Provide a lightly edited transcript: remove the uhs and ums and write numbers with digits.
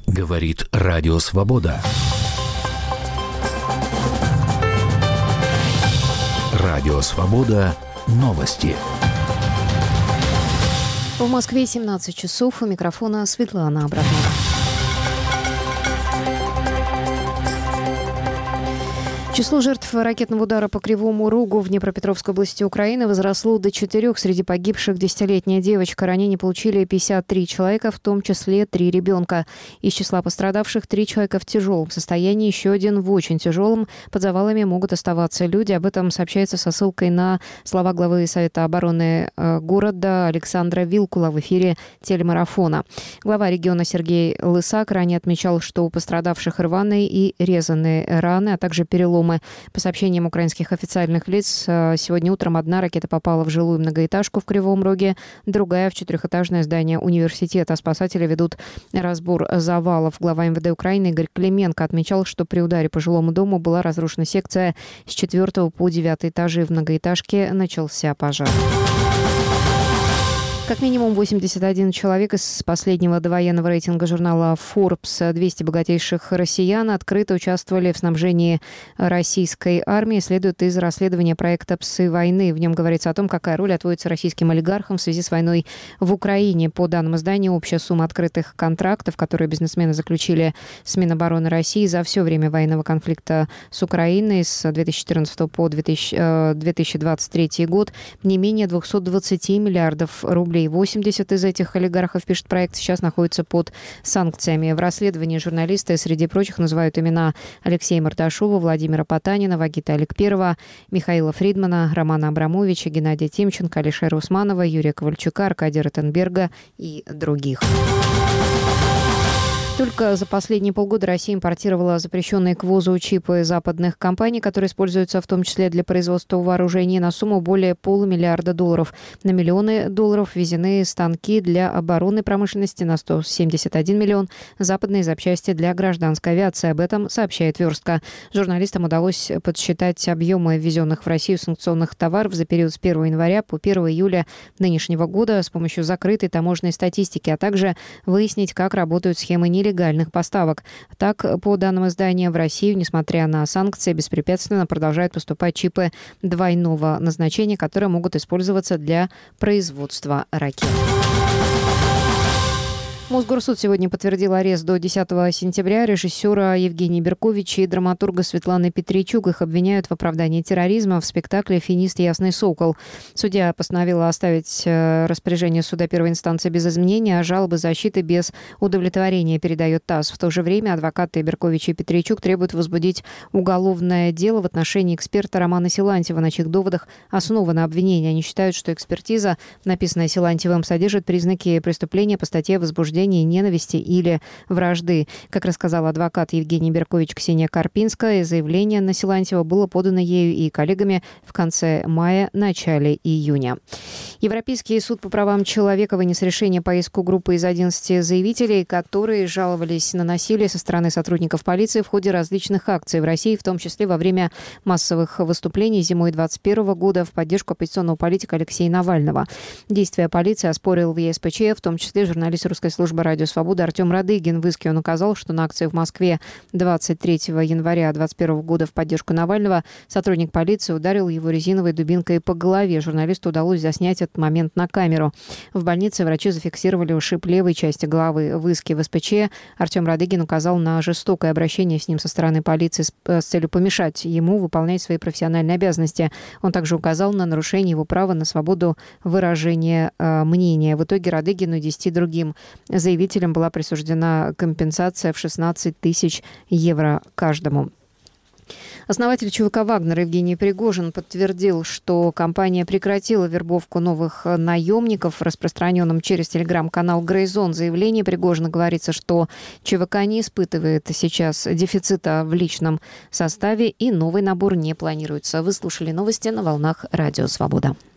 Говорит Радио Свобода. Радио Свобода. Новости. В Москве 17 часов. У микрофона Светлана Абрамова. Число жертв ракетного удара по Кривому Рогу в Днепропетровской области Украины возросло до 4. Среди погибших 10-летняя девочка. Ранения получили 53 человека, в том числе 3 ребенка. Из числа пострадавших 3 человека в тяжелом состоянии, еще один в очень тяжелом. Под завалами могут оставаться люди. Об этом сообщается со ссылкой на слова главы Совета обороны города Александра Вилкула в эфире телемарафона. Глава региона Сергей Лысак ранее отмечал, что у пострадавших рваные и резаные раны, а также переломы. По сообщениям украинских официальных лиц, сегодня утром одна ракета попала в жилую многоэтажку в Кривом Роге, другая в 4-этажное здание университета. Спасатели ведут разбор завалов. Глава МВД Украины Игорь Клименко отмечал, что при ударе по жилому дому была разрушена секция с 4 по 9 этажи. В многоэтажке начался пожар. Как минимум 81 человек из последнего довоенного рейтинга журнала Forbes 200 богатейших россиян открыто участвовали в снабжении российской армии, следует из расследования проекта «Псы войны». В нем говорится о том, какая роль отводится российским олигархам в связи с войной в Украине. По данным издания, общая сумма открытых контрактов, которые бизнесмены заключили с Минобороны России за все время военного конфликта с Украиной с 2014 по 2023 год, не менее 220 миллиардов рублей. 80 из этих олигархов, пишет проект, сейчас находятся под санкциями. В расследовании журналисты, среди прочих, называют имена Алексея Марташова, Владимира Потанина, Вагита Аликперова, Михаила Фридмана, Романа Абрамовича, Геннадия Тимченко, Алишера Усманова, Юрия Ковальчука, Аркадия Ротенберга и других. Только за последние полгода Россия импортировала запрещенные к ввозу чипы западных компаний, которые используются в том числе для производства вооружений, на сумму более $500 миллиарда. На миллионы долларов ввезены станки для оборонной промышленности, на 171 миллион западные запчасти для гражданской авиации. Об этом сообщает «Верстка». Журналистам удалось подсчитать объемы ввезенных в Россию санкционных товаров за период с 1 января по 1 июля нынешнего года с помощью закрытой таможенной статистики, а также выяснить, как работают схемы нелегальных поставок. Так, по данным издания, в Россию, несмотря на санкции, беспрепятственно продолжают поступать чипы двойного назначения, которые могут использоваться для производства ракет. Мосгорсуд сегодня подтвердил арест до 10 сентября режиссера Евгения Берковича и драматурга Светланы Петричук. Их обвиняют в оправдании терроризма в спектакле «Финист. Ясный сокол». Судья постановила оставить распоряжение суда первой инстанции без изменения, а жалобы защиты без удовлетворения, передает ТАСС. В то же время адвокаты Берковича и Петричук требуют возбудить уголовное дело в отношении эксперта Романа Силантьева, на чьих доводах основано обвинение. Они считают, что экспертиза, написанная Силантьевым, содержит признаки преступления по статье возбуждения ненависти или вражды. Как рассказал адвокат Евгений Беркович Ксения Карпинская, заявление на Силантьева было подано ею и коллегами в конце мая, начале июня. Европейский суд по правам человека вынес решение по иску группы из 11 заявителей, которые жаловались на насилие со стороны сотрудников полиции в ходе различных акций в России, в том числе во время массовых выступлений зимой 2021 года в поддержку оппозиционного политика Алексея Навального. Действия полиции оспорил в ЕСПЧ, в том числе журналист русской службы «Радио Свобода» Артем Радыгин. В иске он указал, что на акции в Москве 23 января 2021 года в поддержку Навального сотрудник полиции ударил его резиновой дубинкой по голове. Журналисту удалось заснять этот момент на камеру. В больнице врачи зафиксировали ушиб левой части головы. В иске в СПЧ Артем Радыгин указал на жестокое обращение с ним со стороны полиции с целью помешать ему выполнять свои профессиональные обязанности. Он также указал на нарушение его права на свободу выражения мнения. В итоге Радыгину и 10 другим заявителям была присуждена компенсация в 16 тысяч евро каждому. Основатель ЧВК «Вагнер» Евгений Пригожин подтвердил, что компания прекратила вербовку новых наемников, распространенным через телеграм-канал «Грейзон». В заявлении Пригожина говорится, что ЧВК не испытывает сейчас дефицита в личном составе и новый набор не планируется. Вы слушали новости на волнах Радио Свобода.